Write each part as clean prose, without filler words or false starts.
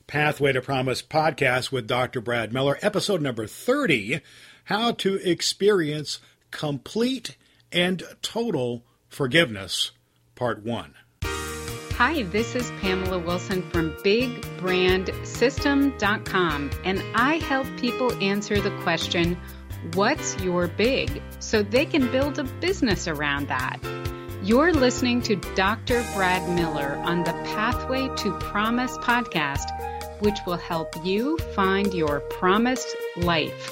Pathway to Promise podcast with Dr. Brad Miller, episode number 30, How to Experience Complete and Total Forgiveness, part 1. Hi, this is Pamela Wilson from BigBrandSystem.com, and I help people answer the question, what's your big? So they can build a business around that. You're listening to Dr. Brad Miller on the Pathway to Promise podcast, which will help you find your promised life.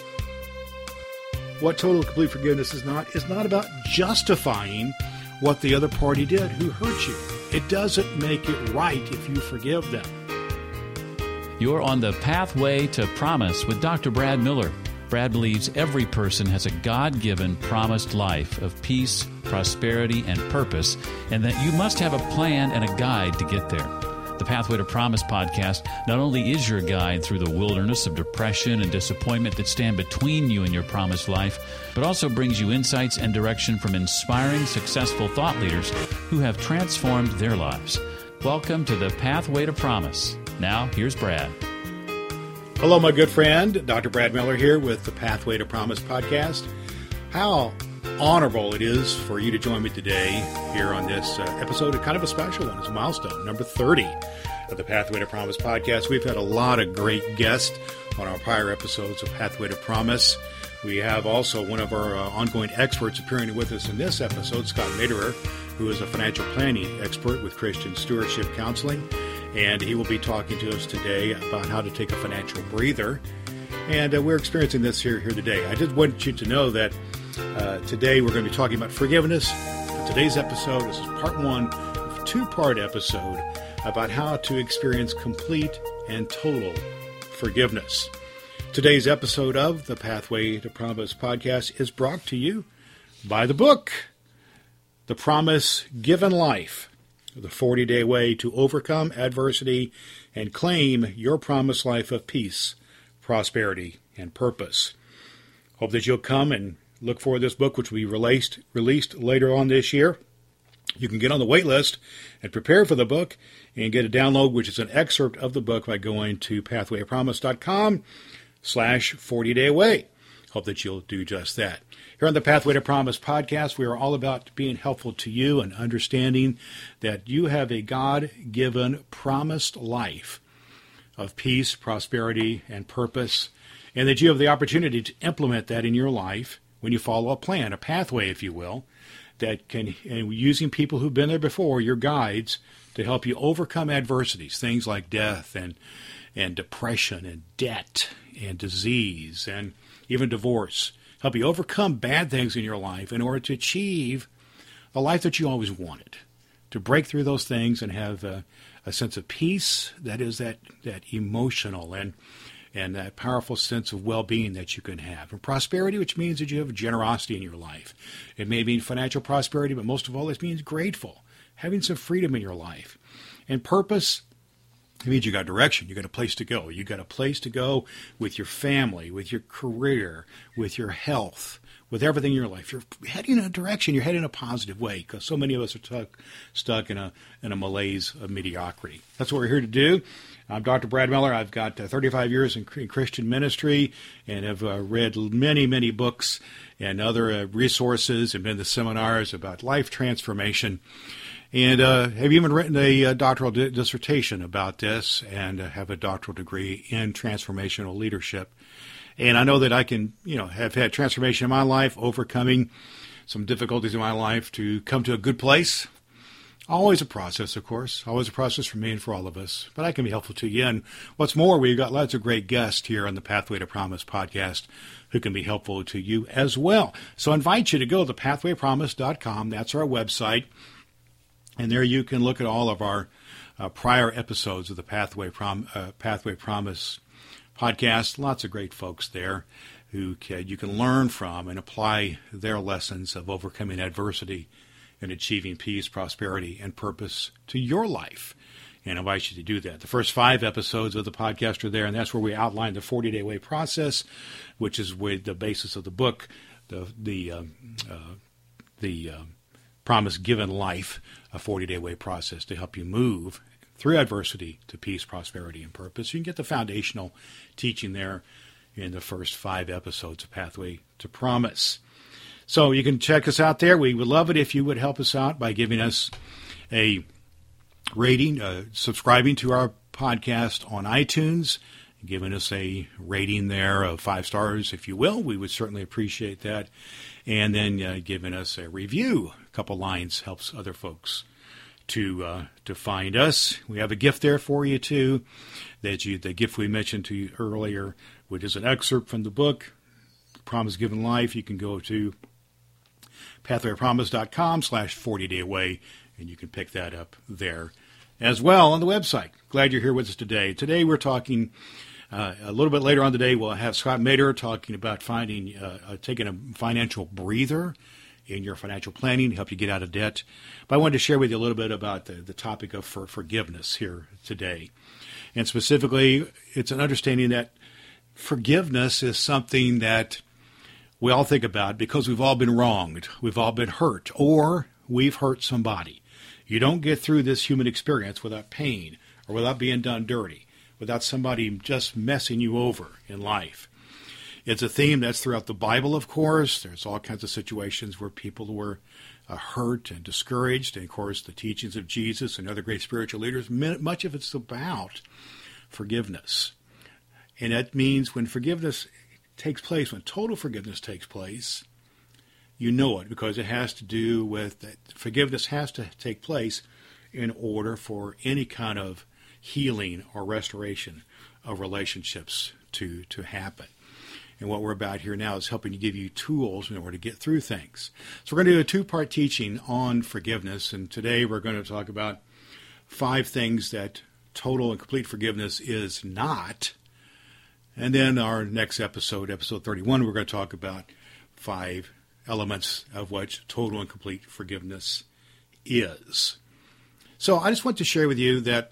What total and complete forgiveness is not about justifying what the other party did who hurt you. It doesn't make it right if you forgive them. You're on the Pathway to Promise with Dr. Brad Miller. Brad believes every person has a God-given promised life of peace, prosperity, and purpose, and that you must have a plan and a guide to get there. The Pathway to Promise podcast not only is your guide through the wilderness of depression and disappointment that stand between you and your promised life, but also brings you insights and direction from inspiring, successful thought leaders who have transformed their lives. Welcome to the Pathway to Promise. Now, here's Brad. Hello, my good friend. Dr. Brad Miller here with the Pathway to Promise podcast. How honorable it is for you to join me today here on this episode, kind of a special one. It's a milestone, number 30 of the Pathway to Promise podcast. We've had a lot of great guests on our prior episodes of Pathway to Promise. We have also one of our ongoing experts appearing with us in this episode, Scott Maderer, who is a financial planning expert with Christian Stewardship Counseling. And he will be talking to us today about how to take a financial breather. And we're experiencing this here today. I just want you to know that today we're going to be talking about forgiveness. Today's episode, this is part 1 of a 2-part episode about how to experience complete and total forgiveness. Today's episode of the Pathway to Promise podcast is brought to you by the book, The Promise Given Life, the 40-day way to overcome adversity and claim your promised life of peace, prosperity, and purpose. Hope that you'll come and look for this book, which will be released later on this year. You can get on the wait list and prepare for the book and get a download, which is an excerpt of the book, by going to pathwaytopromise.com/40-day-away. Hope that you'll do just that. Here on the Pathway to Promise podcast, we are all about being helpful to you and understanding that you have a God-given promised life of peace, prosperity, and purpose, and that you have the opportunity to implement that in your life when you follow a plan, a pathway, if you will, that can, and using people who've been there before, your guides, to help you overcome adversities, things like death and depression and debt and disease and even divorce. Help you overcome bad things in your life in order to achieve the life that you always wanted, to break through those things and have a sense of peace that is that emotional and that powerful sense of well-being that you can have. And prosperity, which means that you have generosity in your life. It may mean financial prosperity, but most of all, it means grateful, having some freedom in your life. And purpose, it means you got direction. You got a place to go. You got a place to go with your family, with your career, with your health, with everything in your life. You're heading in a direction. You're heading in a positive way, because so many of us are stuck in a malaise of mediocrity. That's what we're here to do. I'm Dr. Brad Miller. I've got 35 years in Christian ministry and have read many, many books and other resources and been to seminars about life transformation. And have even written a doctoral dissertation about this, and have a doctoral degree in transformational leadership. And I know that I can, have had transformation in my life, overcoming some difficulties in my life to come to a good place. Always a process, of course. Always a process for me and for all of us. But I can be helpful to you. And what's more, we've got lots of great guests here on the Pathway to Promise podcast who can be helpful to you as well. So I invite you to go to pathwaypromise.com. That's our website. And there you can look at all of our prior episodes of the Pathway Promise podcast. Lots of great folks there who you can learn from and apply their lessons of overcoming adversity and achieving peace, prosperity, and purpose to your life. And I invite you to do that. The first 5 episodes of the podcast are there, and that's where we outline the 40-day way process, which is with the basis of the book, the Promise Given Life, a 40-day way process to help you move through adversity to peace, prosperity, and purpose. You can get the foundational teaching there in the first 5 episodes of Pathway to Promise. So you can check us out there. We would love it if you would help us out by giving us a rating, subscribing to our podcast on iTunes, giving us a rating there of 5 stars, if you will. We would certainly appreciate that. And then giving us a review. A couple lines helps other folks to find us. We have a gift there for you, too. The gift we mentioned to you earlier, which is an excerpt from the book, Promise Given Life. You can go to pathwayofpromise.com/40dayaway, and you can pick that up there as well on the website. Glad you're here with us today. Today we're talking, a little bit later on today, we'll have Scott Mader talking about taking a financial breather in your financial planning to help you get out of debt. But I wanted to share with you a little bit about the topic of forgiveness here today. And specifically, it's an understanding that forgiveness is something that we all think about because we've all been wronged, we've all been hurt, or we've hurt somebody. You don't get through this human experience without pain or without being done dirty, without somebody just messing you over in life. It's a theme that's throughout the Bible, of course. There's all kinds of situations where people were hurt and discouraged. And, of course, the teachings of Jesus and other great spiritual leaders, much of it's about forgiveness. And that means when forgiveness takes place, when total forgiveness takes place, you know it because it has to do with that. Forgiveness has to take place in order for any kind of healing or restoration of relationships to happen. And what we're about here now is helping to give you tools in order to get through things. So we're going to do a 2-part teaching on forgiveness. And today we're going to talk about 5 things that total and complete forgiveness is not. And then our next episode, episode 31, we're going to talk about 5 elements of what total and complete forgiveness is. So I just want to share with you that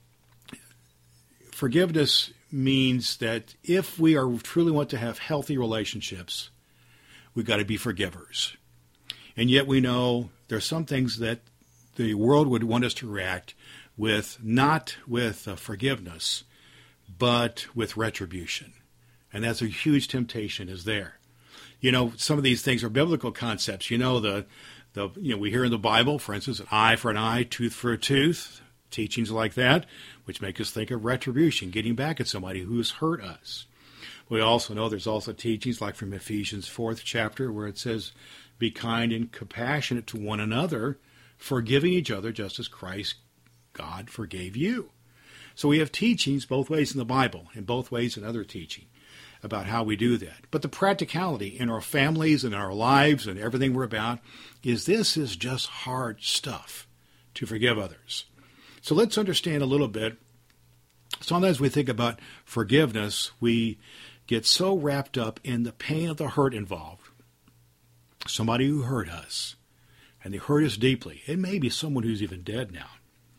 forgiveness means that if we truly want to have healthy relationships, we've got to be forgivers. And yet we know there's some things that the world would want us to react with, not with forgiveness, but with retribution. And that's a huge temptation is there. You know, some of these things are biblical concepts. You know, we hear in the Bible, for instance, an eye for an eye, tooth for a tooth, teachings like that, which make us think of retribution, getting back at somebody who has hurt us. We also know there's also teachings like from Ephesians 4th chapter where it says, be kind and compassionate to one another, forgiving each other just as Christ, God, forgave you. So we have teachings both ways in the Bible and both ways in other teaching about how we do that. But the practicality in our families and our lives and everything we're about is this is just hard stuff to forgive others. So let's understand a little bit. Sometimes we think about forgiveness, we get so wrapped up in the pain of the hurt involved. Somebody who hurt us, and they hurt us deeply. It may be someone who's even dead now.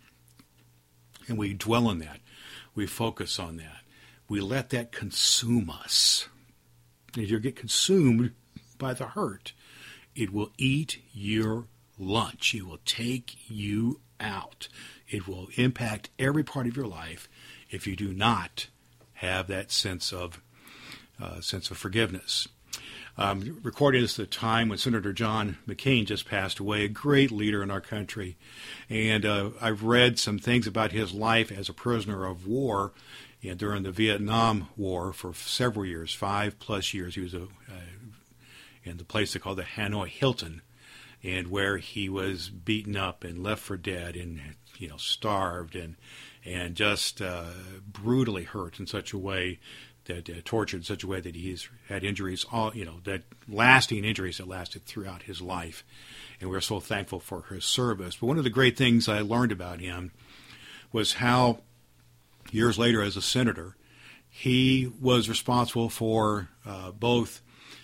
And we dwell on that. We focus on that. We let that consume us. If you get consumed by the hurt, it will eat your lunch. It will take you out. It will impact every part of your life if you do not have that sense of forgiveness. Recording this at the time when Senator John McCain just passed away, a great leader in our country. And I've read some things about his life as a prisoner of war during the Vietnam War for several years, 5+ years. He was in the place they call the Hanoi Hilton, and where he was beaten up and left for dead and starved and just brutally hurt in such a way that tortured in such a way that he's had injuries, that lasting injuries that lasted throughout his life. And we're so thankful for his service. But one of the great things I learned about him was how, years later as a senator, he was responsible for both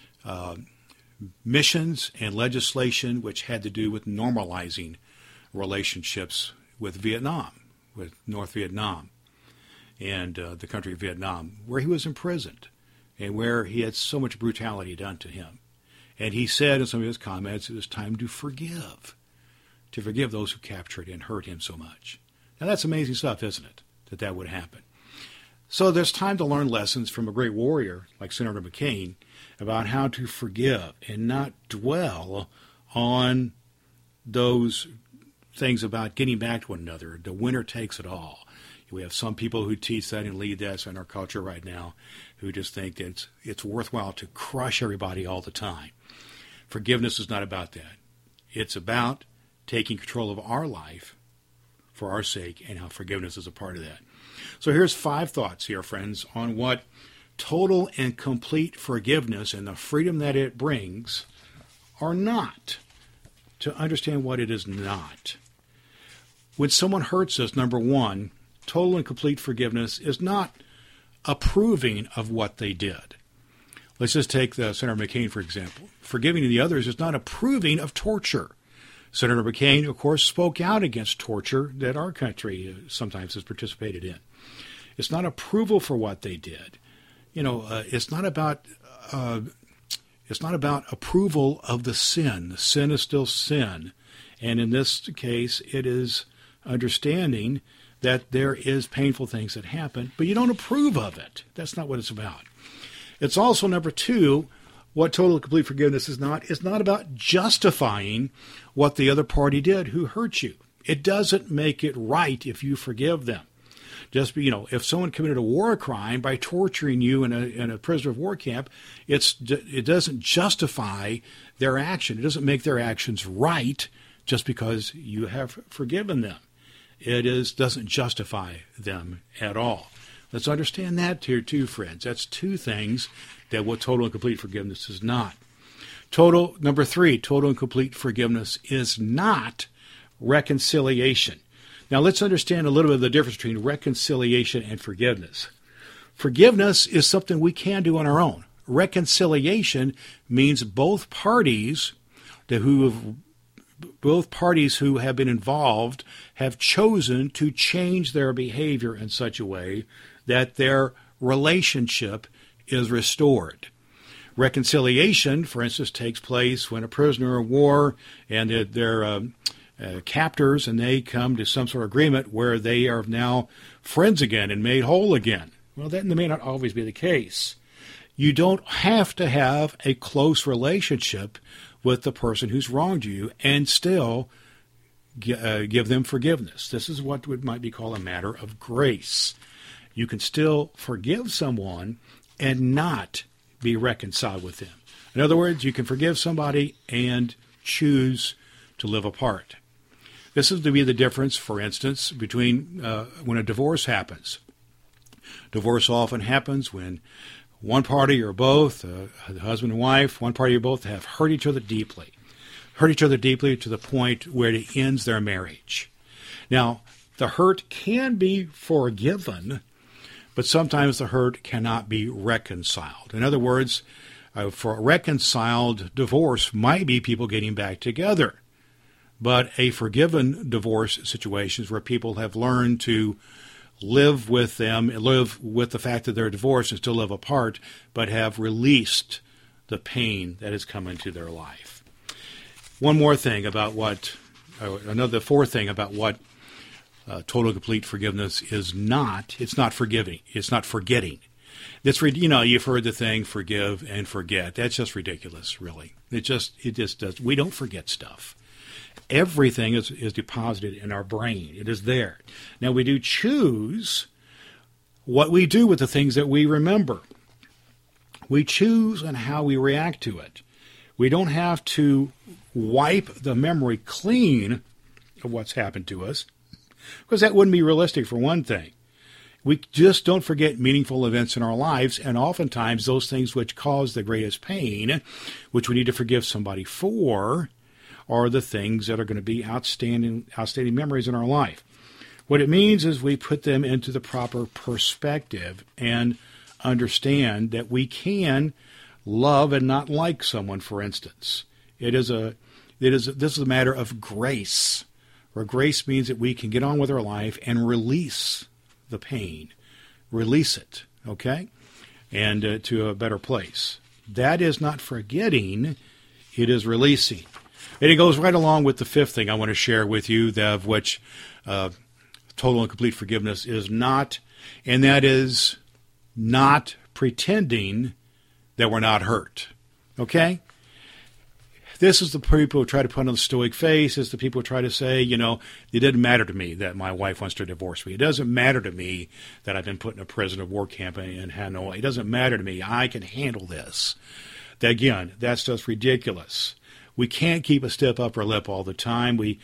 missions and legislation which had to do with normalizing relationships with Vietnam, with North Vietnam and the country of Vietnam, where he was imprisoned and where he had so much brutality done to him. And he said in some of his comments it was time to forgive those who captured and hurt him so much. Now, that's amazing stuff, isn't it, that would happen? So there's time to learn lessons from a great warrior like Senator McCain about how to forgive and not dwell on those things about getting back to one another. The winner takes it all. We have some people who teach that and lead that in our culture right now who just think that it's worthwhile to crush everybody all the time. Forgiveness is not about that. It's about taking control of our life for our sake and how forgiveness is a part of that. So here's 5 thoughts here, friends, on what total and complete forgiveness and the freedom that it brings are not, to understand what it is not. When someone hurts us, number 1, total and complete forgiveness is not approving of what they did. Let's just take Senator McCain, for example. Forgiving the others is not approving of torture. Senator McCain, of course, spoke out against torture that our country sometimes has participated in. It's not approval for what they did. It's not about approval of the sin. The sin is still sin, and in this case, it is understanding that there is painful things that happen, but you don't approve of it. That's not what it's about. It's also, number 2, what total and complete forgiveness is not about justifying what the other party did who hurt you. It doesn't make it right if you forgive them. If someone committed a war crime by torturing you in a prisoner of war camp, it doesn't justify their action. It doesn't make their actions right just because you have forgiven them. It doesn't justify them at all. Let's understand that here too, friends. That's 2 things that what total and complete forgiveness is not. Number 3, total and complete forgiveness is not reconciliation. Now let's understand a little bit of the difference between reconciliation and forgiveness. Forgiveness is something we can do on our own. Reconciliation means both parties who have been involved have chosen to change their behavior in such a way that their relationship is restored. Reconciliation, for instance, takes place when a prisoner of war and their captors, and they come to some sort of agreement where they are now friends again and made whole again. Well, that may not always be the case. You don't have to have a close relationship with the person who's wronged you and still give them forgiveness. This is what might be called a matter of grace. You can still forgive someone and not be reconciled with them. In other words, you can forgive somebody and choose to live apart. This is to be the difference, for instance, between when a divorce happens. Divorce often happens when one party or both, the husband and wife, one party or both have hurt each other deeply to the point where it ends their marriage. Now, the hurt can be forgiven, but sometimes the hurt cannot be reconciled. In other words, for a reconciled divorce might be people getting back together. But a forgiven divorce situation is where people have learned to live with the fact that they're divorced and still live apart, but have released the pain that has come into their life. The fourth thing about what total complete forgiveness is not. It's not forgiving. It's not forgetting. You've heard the thing, forgive and forget. That's just ridiculous, really. It just does. We don't forget stuff. Everything is deposited in our brain. It is there. Now, we do choose what we do with the things that we remember. We choose on how we react to it. We don't have to wipe the memory clean of what's happened to us, because that wouldn't be realistic, for one thing. We just don't forget meaningful events in our lives, and oftentimes those things which cause the greatest pain, which we need to forgive somebody for, are the things that are going to be outstanding memories in our life. What it means is we put them into the proper perspective and understand that we can love and not like someone, for instance. This is a matter of grace, where grace means that we can get on with our life and release the pain, release it, okay, and to a better place. That is not forgetting, it is releasing. And it goes right along with the fifth thing I want to share with you, of which total and complete forgiveness is not, and that is not pretending that we're not hurt. Okay? This is the people who try to put on the stoic face. It's the people who try to say, it doesn't matter to me that my wife wants to divorce me. It doesn't matter to me that I've been put in a prisoner of war camp in Hanoi. It doesn't matter to me. I can handle this. Again, that's just ridiculous. We can't keep a stiff upper lip all the time. When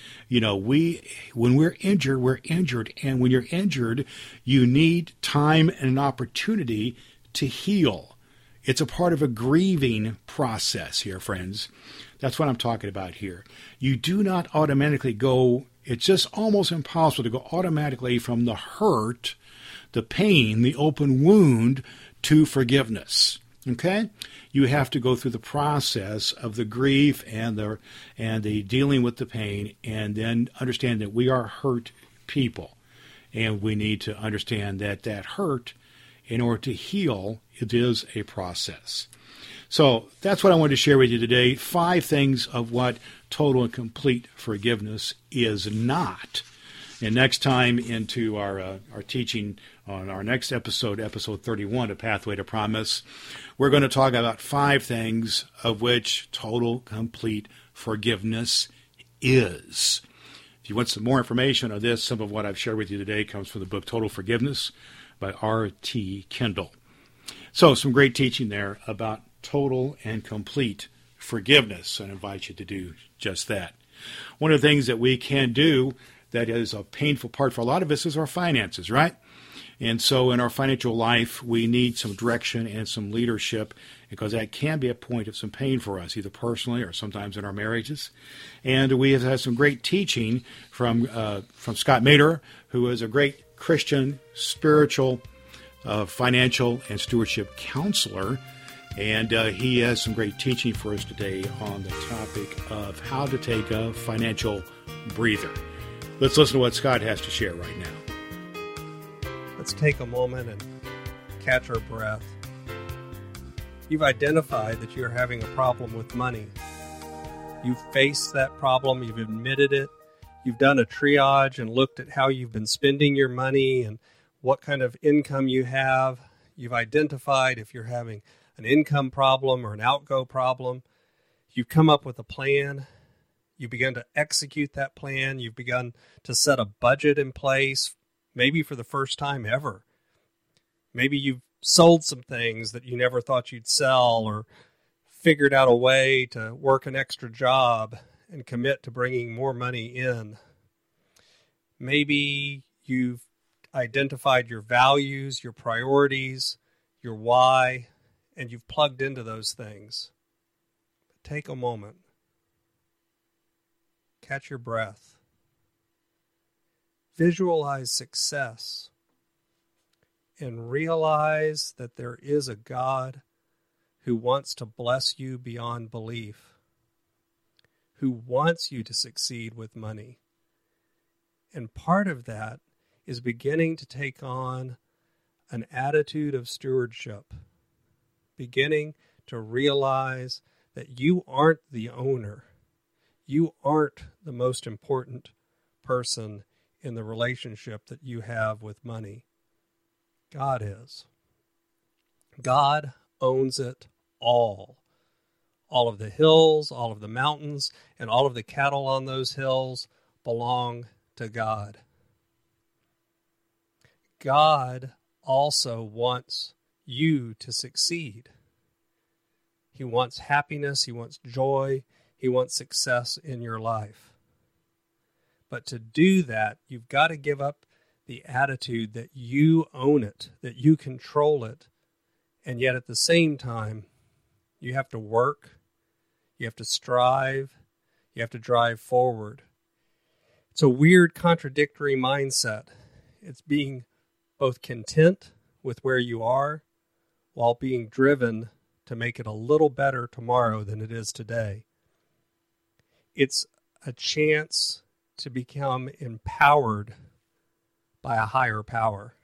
we're injured, we're injured. And when you're injured, you need time and an opportunity to heal. It's a part of a grieving process here, friends. That's what I'm talking about here. You do not automatically go, it's just almost impossible to go automatically from the hurt, the pain, the open wound to forgiveness. Okay? You have to go through the process of the grief and the dealing with the pain, and then understand that we are hurt people. And we need to understand that hurt, in order to heal, it is a process. So that's what I wanted to share with you today. 5 things of what total and complete forgiveness is not. And next time into our teaching on our next episode 31 of Pathway to Promise, we're going to talk about 5 things of which total, complete forgiveness is. If you want some more information on this, some of what I've shared with you today comes from the book Total Forgiveness by R.T. Kendall. So some great teaching there about total and complete forgiveness, and I invite you to do just that. One of the things that we can do that is a painful part for a lot of us is our finances, right? And so in our financial life, we need some direction and some leadership, because that can be a point of some pain for us, either personally or sometimes in our marriages. And we have had some great teaching from Scott Mader, who is a great Christian, spiritual, financial, and stewardship counselor. And he has some great teaching for us today on the topic of how to take a financial breather. Let's listen to what Scott has to share right now. Let's take a moment and catch our breath. You've identified that you're having a problem with money. You've faced that problem. You've admitted it. You've done a triage and looked at how you've been spending your money and what kind of income you have. You've identified if you're having an income problem or an outgo problem. You've come up with a plan. You've begun to execute that plan. You've begun to set a budget in place, maybe for the first time ever. Maybe you've sold some things that you never thought you'd sell, or figured out a way to work an extra job and commit to bringing more money in. Maybe you've identified your values, your priorities, your why, and you've plugged into those things. But take a moment. Catch your breath. Visualize success. And realize that there is a God who wants to bless you beyond belief, who wants you to succeed with money. And part of that is beginning to take on an attitude of stewardship, beginning to realize that you aren't the owner. You aren't the most important person in the relationship that you have with money. God is. God owns it all. All of the hills, all of the mountains, and all of the cattle on those hills belong to God. God also wants you to succeed. He wants happiness, He wants joy, He wants success in your life. But to do that, you've got to give up the attitude that you own it, that you control it, and yet at the same time, you have to work, you have to strive, you have to drive forward. It's a weird, contradictory mindset. It's being both content with where you are while being driven to make it a little better tomorrow than it is today. It's a chance to become empowered by a higher power.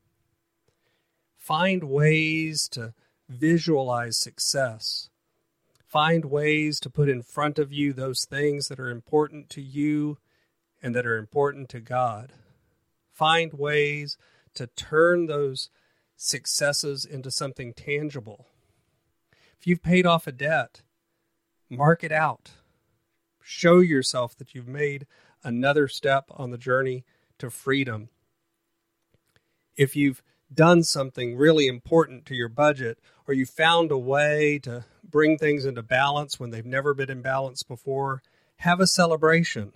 Find ways to visualize success. Find ways to put in front of you those things that are important to you and that are important to God. Find ways to turn those successes into something tangible. If you've paid off a debt, mark it out. Show yourself that you've made another step on the journey to freedom. If you've done something really important to your budget, or you found a way to bring things into balance when they've never been in balance before, have a celebration.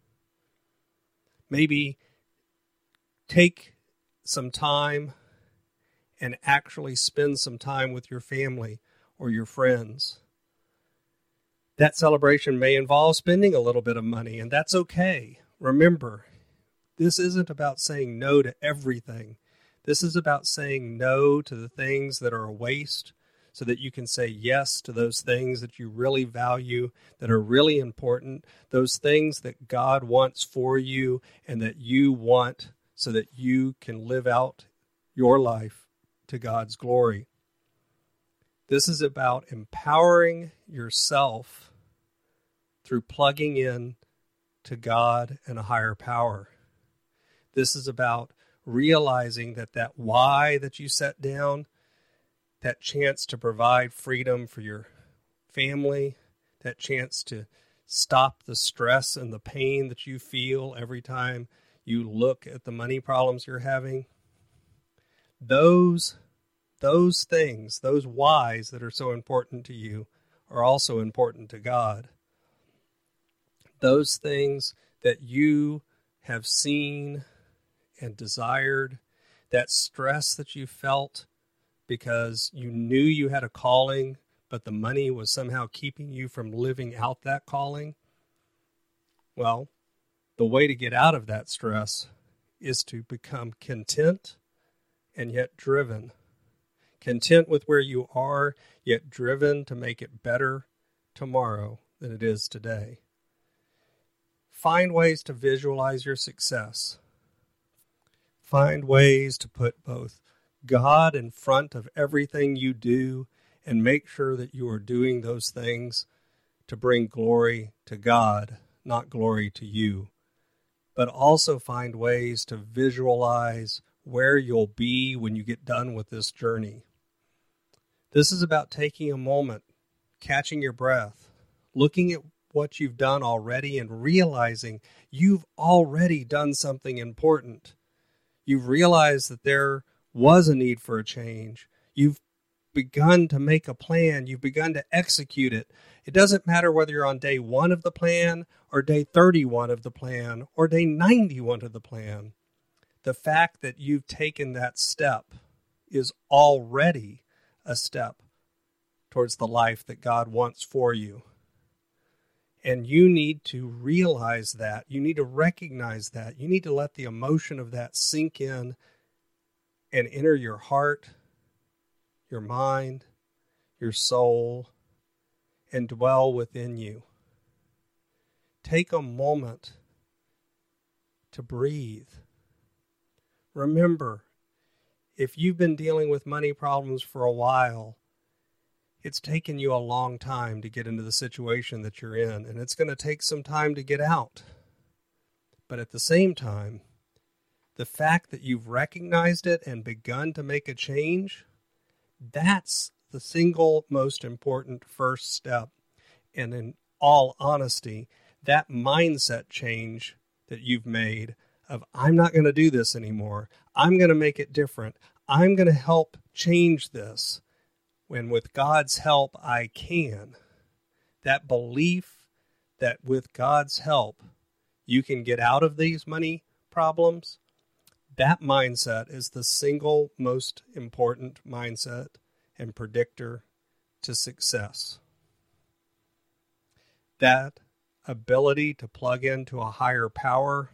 Maybe take some time and actually spend some time with your family or your friends. That celebration may involve spending a little bit of money, and that's okay. Remember, this isn't about saying no to everything. This is about saying no to the things that are a waste so that you can say yes to those things that you really value, that are really important, those things that God wants for you and that you want so that you can live out your life to God's glory. This is about empowering yourself through plugging in to God and a higher power. This is about realizing that why that you set down, that chance to provide freedom for your family, that chance to stop the stress and the pain that you feel every time you look at the money problems you're having. Those things, those whys that are so important to you are also important to God. Those things that you have seen and desired, that stress that you felt because you knew you had a calling, but the money was somehow keeping you from living out that calling. Well, the way to get out of that stress is to become content and yet driven. Content with where you are, yet driven to make it better tomorrow than it is today. Find ways to visualize your success. Find ways to put both God in front of everything you do and make sure that you are doing those things to bring glory to God, not glory to you. But also find ways to visualize where you'll be when you get done with this journey. This is about taking a moment, catching your breath, looking at what you've done already and realizing you've already done something important. You've realized that there was a need for a change. You've begun to make a plan. You've begun to execute it. It doesn't matter whether you're on day 1 of the plan or day 31 of the plan or day 91 of the plan. The fact that you've taken that step is already a step towards the life that God wants for you. And you need to realize that. You need to recognize that. You need to let the emotion of that sink in and enter your heart, your mind, your soul, and dwell within you. Take a moment to breathe. Remember, if you've been dealing with money problems for a while, it's taken you a long time to get into the situation that you're in, and it's going to take some time to get out. But at the same time, the fact that you've recognized it and begun to make a change, that's the single most important first step. And in all honesty, that mindset change that you've made of, I'm not going to do this anymore. I'm going to make it different. I'm going to help change this. When with God's help, I can. That belief that with God's help, you can get out of these money problems, that mindset is the single most important mindset and predictor to success. That ability to plug into a higher power,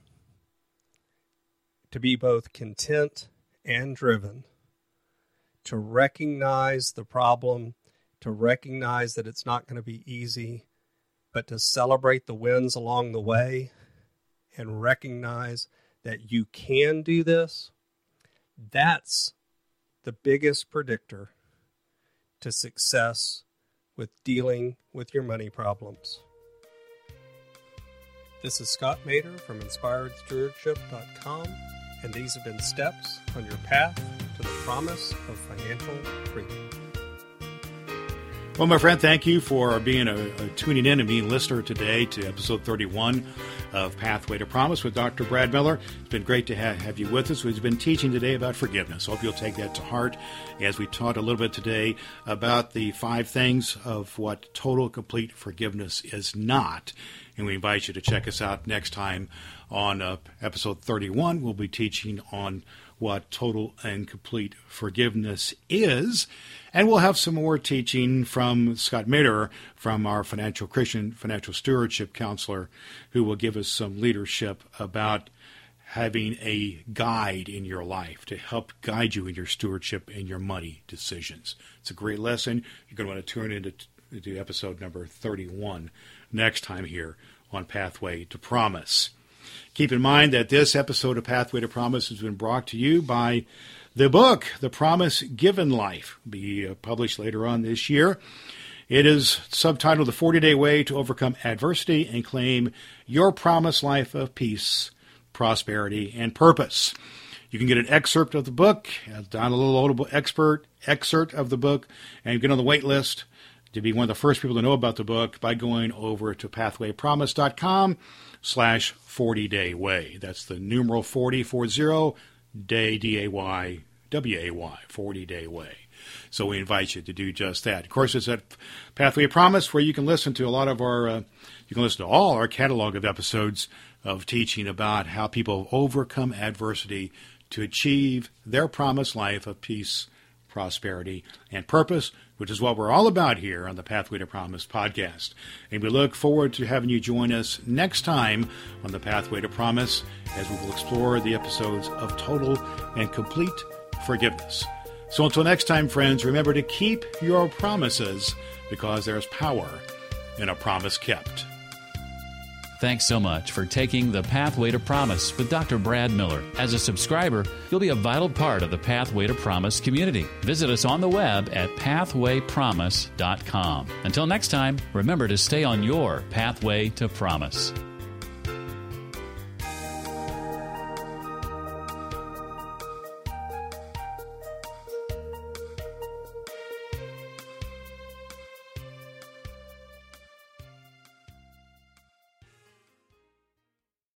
to be both content and driven, to recognize the problem, to recognize that it's not going to be easy, but to celebrate the wins along the way and recognize that you can do this, that's the biggest predictor to success with dealing with your money problems. This is Scott Mader from InspiredStewardship.com, and these have been steps on your path to the promise of financial freedom. Well, my friend, thank you for being tuning in and being a listener today to episode 31 of Pathway to Promise with Dr. Brad Miller. It's been great to have you with us. We've been teaching today about forgiveness. Hope you'll take that to heart as we taught a little bit today about the 5 things of what total, complete forgiveness is not. And we invite you to check us out next time on episode 31. We'll be teaching on what total and complete forgiveness is. And we'll have some more teaching from Scott Mader, from our Christian financial stewardship counselor, who will give us some leadership about having a guide in your life to help guide you in your stewardship and your money decisions. It's a great lesson. You're going to want to tune into episode number 31 next time here on Pathway to Promise. Keep in mind that this episode of Pathway to Promise has been brought to you by the book, The Promise Given Life, will be published later on this year. It is subtitled The 40-Day Way to Overcome Adversity and Claim Your Promised Life of Peace, Prosperity, and Purpose. You can get an excerpt of the book, downloadable excerpt of the book, and get on the wait list to be one of the first people to know about the book by going over to pathwaypromise.com/40-day way. That's the numeral 40, day, D-A-Y, W-A-Y, 40-day way. So we invite you to do just that. Of course, it's at Pathway Promise where you can listen to all our catalog of episodes of teaching about how people overcome adversity to achieve their promised life of peace, prosperity, and purpose, which is what we're all about here on the Pathway to Promise podcast. And we look forward to having you join us next time on the Pathway to Promise as we will explore the episodes of total and complete forgiveness. So until next time, friends, remember to keep your promises because there's power in a promise kept. Thanks so much for taking the Pathway to Promise with Dr. Brad Miller. As a subscriber, you'll be a vital part of the Pathway to Promise community. Visit us on the web at pathwaypromise.com. Until next time, remember to stay on your Pathway to Promise.